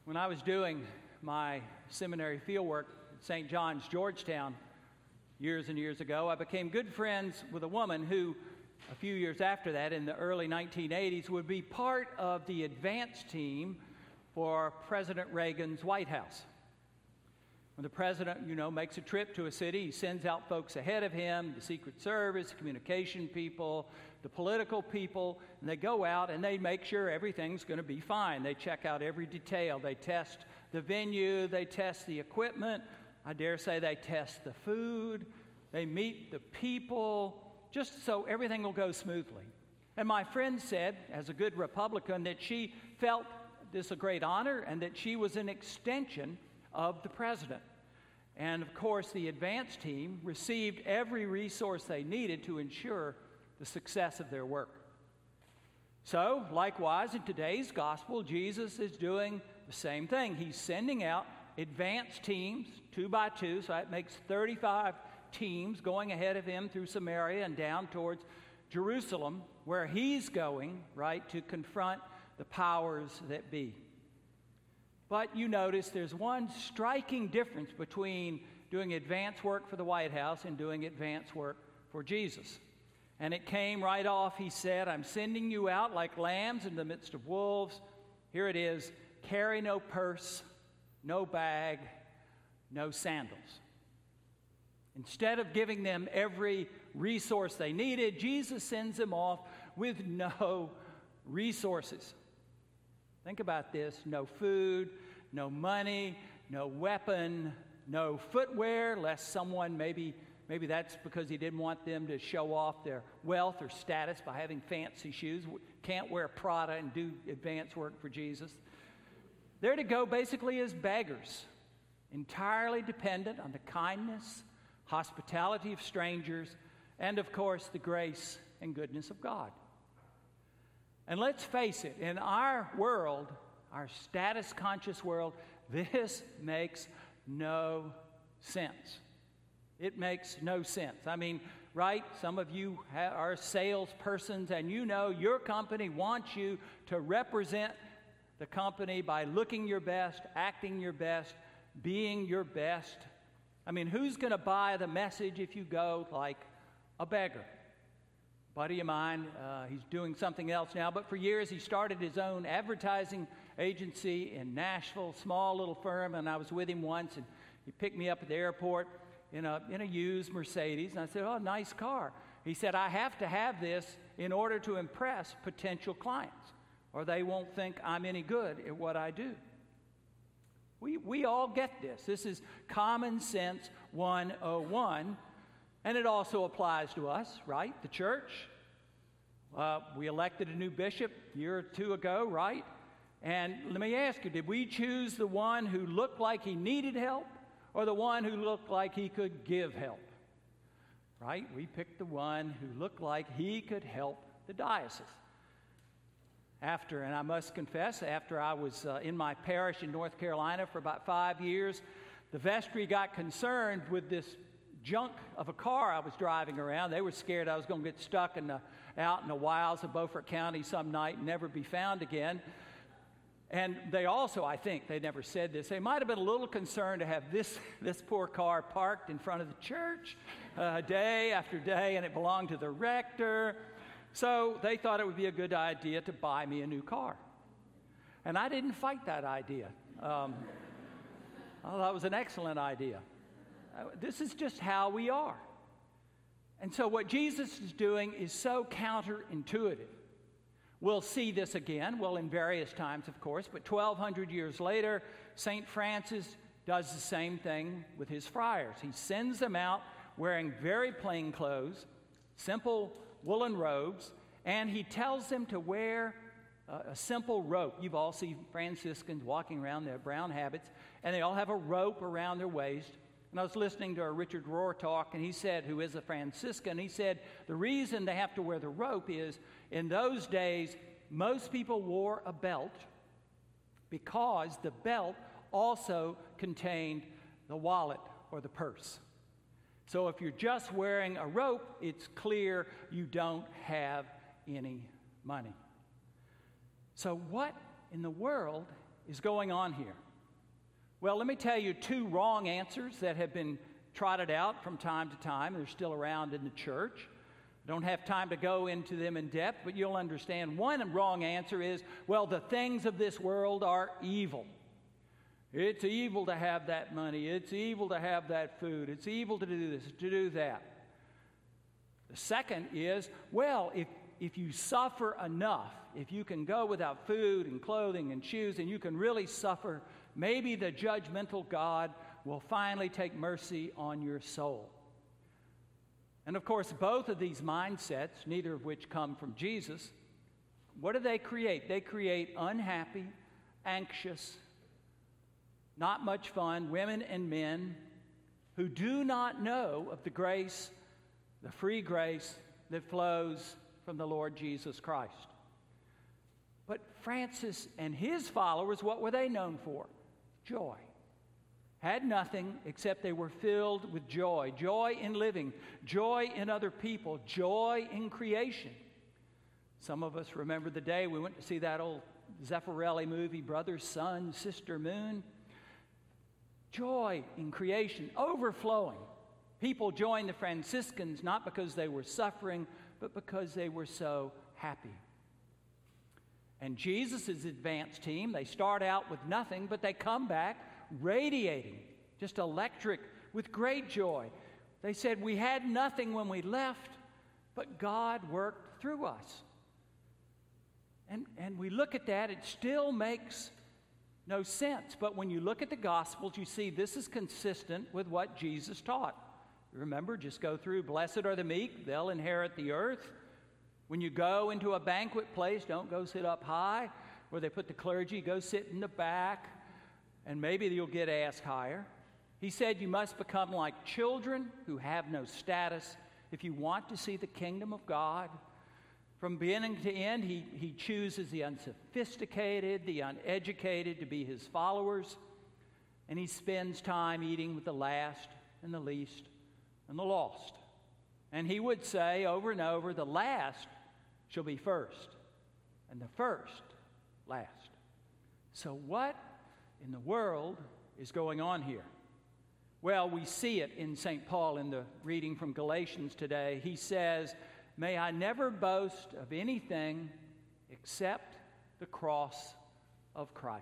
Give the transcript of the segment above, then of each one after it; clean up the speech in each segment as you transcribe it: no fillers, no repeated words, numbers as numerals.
When I was doing my seminary fieldwork at St. John's, Georgetown, years and years ago, I became good friends with a woman who, a few years after that, in the early 1980s, would be part of the advance team for President Reagan's White House. When the president, makes a trip to a city, he sends out folks ahead of him, the Secret Service, communication people, the political people, and they go out and they make sure everything's going to be fine. They check out every detail. They test the venue. They test the equipment. I dare say they test the food. They meet the people, just so everything will go smoothly. And my friend said, as a good Republican, that she felt this a great honor and that she was an extension of the president. And of course, the advance team received every resource they needed to ensure the success of their work. So, likewise, in today's gospel, Jesus is doing the same thing. He's sending out advance teams, 2 by 2, so that makes 35 teams going ahead of him through Samaria and down towards Jerusalem, where he's going, right, to confront the powers that be. But you notice there's one striking difference between doing advance work for the White House and doing advance work for Jesus. And it came right off. He said, "I'm sending you out like lambs in the midst of wolves." Here it is, carry no purse, no bag, no sandals. Instead of giving them every resource they needed, Jesus sends them off with no resources. Think about this: no food, no money, no weapon, no footwear, lest someone maybe that's because he didn't want them to show off their wealth or status by having fancy shoes. Can't wear Prada and do advance work for Jesus. They're to go basically as beggars, entirely dependent on the kindness, hospitality of strangers, and of course the grace and goodness of God. And let's face it, in our world, our status-conscious world, this makes no sense. It makes no sense. I mean, right? Some of you are salespersons, and your company wants you to represent the company by looking your best, acting your best, being your best. I mean, who's going to buy the message if you go like a beggar? Buddy of mine, he's doing something else now, but for years he started his own advertising agency in Nashville, small little firm, and I was with him once, and he picked me up at the airport in a used Mercedes, and I said, "Oh, nice car." He said, "I have to have this in order to impress potential clients, or they won't think I'm any good at what I do." We all get this. This is common sense 101. And it also applies to us, right? The church. We elected a new bishop a year or two ago, right? And let me ask you, did we choose the one who looked like he needed help or the one who looked like he could give help? Right? We picked the one who looked like he could help the diocese. And I must confess, after I was in my parish in North Carolina for about 5 years, the vestry got concerned with this junk of a car I was driving around. They were scared I was going to get stuck out in the wilds of Beaufort County some night and never be found again. And they also, I think, they never said this, they might have been a little concerned to have this poor car parked in front of the church day after day, and it belonged to the rector. So they thought it would be a good idea to buy me a new car. And I didn't fight that idea. I thought it was an excellent idea. This is just how we are. And so what Jesus is doing is so counterintuitive. We'll see this again, in various times, of course, but 1,200 years later, St. Francis does the same thing with his friars. He sends them out wearing very plain clothes, simple woolen robes, and he tells them to wear a simple rope. You've all seen Franciscans walking around their brown habits, and they all have a rope around their waist. And I was listening to a Richard Rohr talk, and he said, who is a Franciscan, he said the reason they have to wear the rope is in those days, most people wore a belt because the belt also contained the wallet or the purse. So if you're just wearing a rope, it's clear you don't have any money. So what in the world is going on here? Well, let me tell you two wrong answers that have been trotted out from time to time. They're still around in the church. I don't have time to go into them in depth, but you'll understand. One wrong answer is, well, the things of this world are evil. It's evil to have that money. It's evil to have that food. It's evil to do this, to do that. The second is, well, if you suffer enough, if you can go without food and clothing and shoes and you can really suffer, maybe the judgmental God will finally take mercy on your soul. And of course, both of these mindsets, neither of which come from Jesus, what do they create? They create unhappy, anxious, not much fun women and men who do not know of the grace, the free grace that flows from the Lord Jesus Christ. But Francis and his followers, what were they known for? Joy. Had nothing except they were filled with joy. Joy in living, joy in other people, joy in creation. Some of us remember the day we went to see that old Zeffirelli movie, Brother, Sun, Sister, Moon. Joy in creation, overflowing. People joined the Franciscans not because they were suffering, but because they were so happy. And Jesus' advanced team, they start out with nothing, but they come back radiating, just electric, with great joy. They said, we had nothing when we left, but God worked through us. And we look at that, it still makes no sense. But when you look at the Gospels, you see this is consistent with what Jesus taught. Remember, just go through, blessed are the meek, they'll inherit the earth. When you go into a banquet place, don't go sit up high where they put the clergy, go sit in the back, and maybe you'll get asked higher. He said you must become like children who have no status if you want to see the kingdom of God. From beginning to end, he chooses the unsophisticated, the uneducated to be his followers, and he spends time eating with the last and the least and the lost. And he would say over and over, the last shall be first, and the first last. So what in the world is going on here? Well, we see it in St. Paul in the reading from Galatians today. He says, may I never boast of anything except the cross of Christ.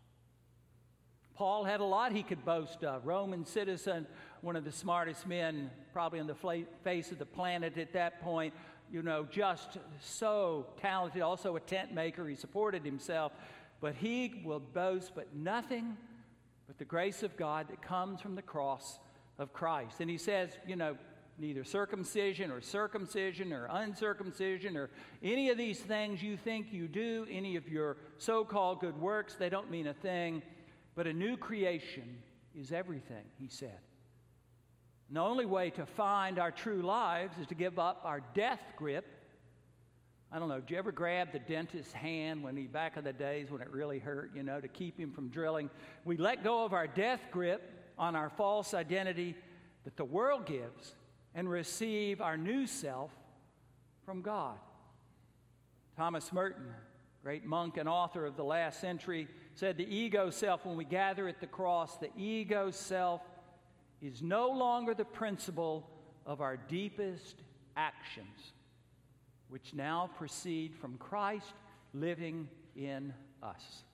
Paul had a lot he could boast of. Roman citizen, one of the smartest men probably on the face of the planet at that point, just so talented, also a tent maker. He supported himself, but he will boast but nothing but the grace of God that comes from the cross of Christ. And he says, neither circumcision or uncircumcision or any of these things you think you do, any of your so-called good works, they don't mean a thing, but a new creation is everything, he said. And the only way to find our true lives is to give up our death grip. I don't know, did you ever grab the dentist's hand back in the days when it really hurt, to keep him from drilling? We let go of our death grip on our false identity that the world gives and receive our new self from God. Thomas Merton, great monk and author of the last century, said the ego self, when we gather at the cross, the ego self is no longer the principle of our deepest actions, which now proceed from Christ living in us.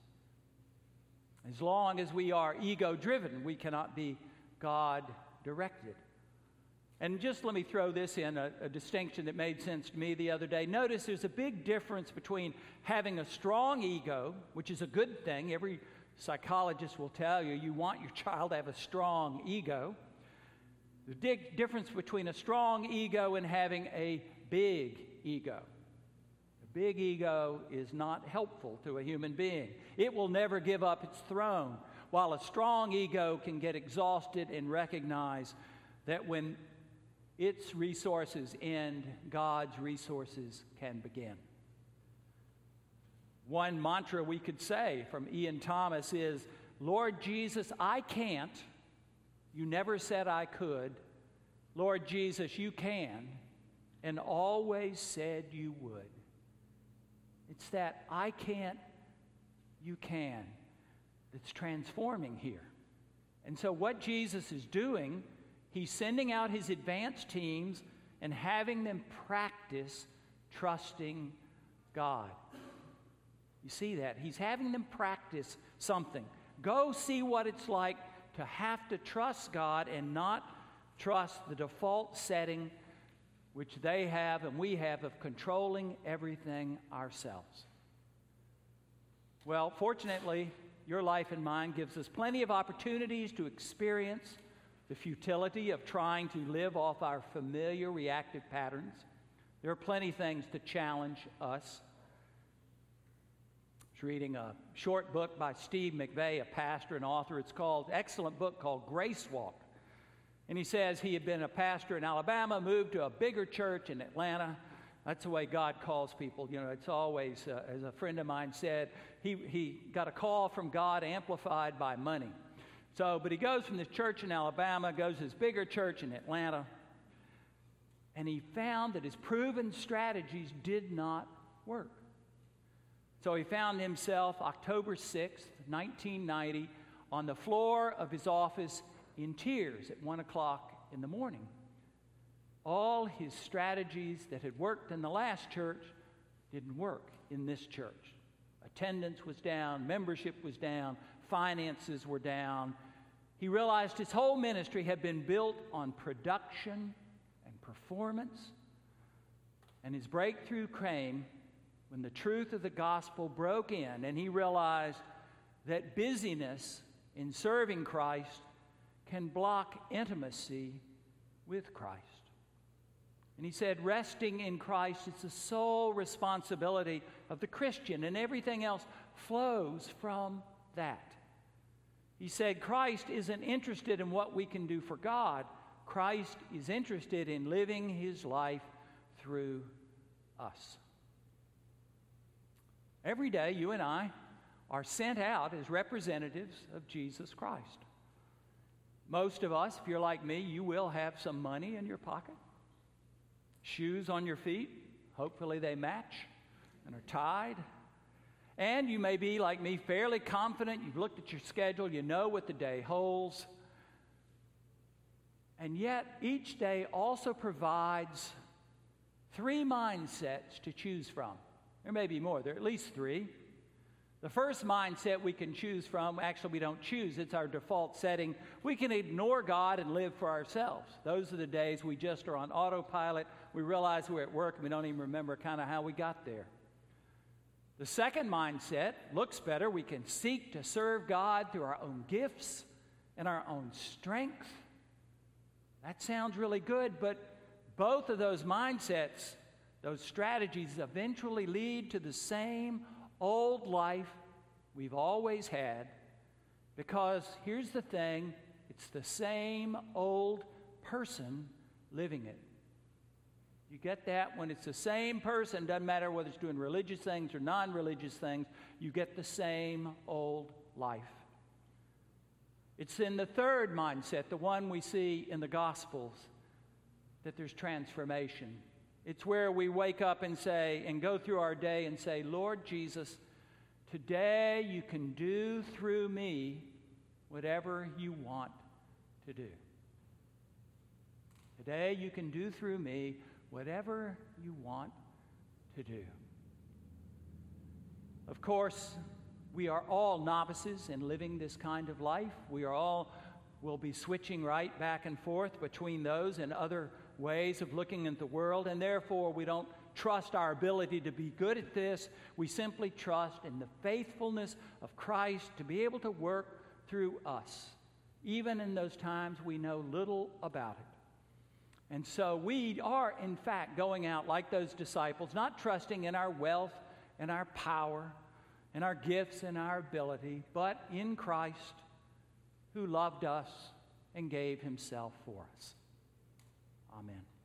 As long as we are ego-driven, we cannot be God-directed. And just let me throw this in, a distinction that made sense to me the other day. Notice there's a big difference between having a strong ego, which is a good thing. Every psychologist will tell you, you want your child to have a strong ego. The big difference between a strong ego and having a big ego. A big ego is not helpful to a human being. It will never give up its throne, while a strong ego can get exhausted and recognize that when its resources end, God's resources can begin. One mantra we could say from Ian Thomas is, Lord Jesus, I can't. You never said I could. Lord Jesus, you can, and always said you would. It's that I can't, you can. that's transforming here. And so what Jesus is doing, he's sending out his advanced teams and having them practice trusting God. You see that? He's having them practice something. Go see what it's like to have to trust God and not trust the default setting which they have and we have of controlling everything ourselves. Well, fortunately, your life and mine gives us plenty of opportunities to experience the futility of trying to live off our familiar reactive patterns. There are plenty of things to challenge us. I was reading a short book by Steve McVey, a pastor and author. It's called, excellent book called Grace Walk. And he says he had been a pastor in Alabama, moved to a bigger church in Atlanta. That's the way God calls people. You know, it's always, as a friend of mine said, he got a call from God amplified by money. But he goes from this church in Alabama, goes to this bigger church in Atlanta, and he found that his proven strategies did not work. So he found himself October 6th, 1990, on the floor of his office in tears at 1 o'clock in the morning. All his strategies that had worked in the last church didn't work in this church. Attendance was down, membership was down, finances were down. He realized his whole ministry had been built on production and performance. And his breakthrough came when the truth of the gospel broke in, and he realized that busyness in serving Christ can block intimacy with Christ. And he said, resting in Christ is the sole responsibility of the Christian, and everything else flows from that. He said, Christ isn't interested in what we can do for God. Christ is interested in living his life through us. Every day, you and I are sent out as representatives of Jesus Christ. Most of us, if you're like me, you will have some money in your pocket, shoes on your feet, hopefully they match and are tied. And you may be, like me, fairly confident. You've looked at your schedule, you know what the day holds. And yet, each day also provides 3 mindsets to choose from. There may be more, there are at least 3. The first mindset we can choose from, actually we don't choose, it's our default setting. We can ignore God and live for ourselves. Those are the days we just are on autopilot. We realize we're at work and we don't even remember kind of how we got there. The second mindset looks better. We can seek to serve God through our own gifts and our own strength. That sounds really good, but both of those mindsets, those strategies eventually lead to the same old life we've always had, because here's the thing, it's the same old person living it. You get that? When it's the same person, doesn't matter whether it's doing religious things or non-religious things, you get the same old life. It's in the third mindset, the one we see in the Gospels, that there's transformation. It's where we wake up and say, and go through our day and say, Lord Jesus, today you can do through me whatever you want to do. Today you can do through me whatever you want to do. Of course, we are all novices in living this kind of life. We'll be switching right back and forth between those and other ways of looking at the world, and therefore we don't trust our ability to be good at this. We simply trust in the faithfulness of Christ to be able to work through us, even in those times we know little about it. And so we are, in fact, going out like those disciples, not trusting in our wealth and our power and our gifts and our ability, but in Christ, who loved us and gave himself for us. Amen.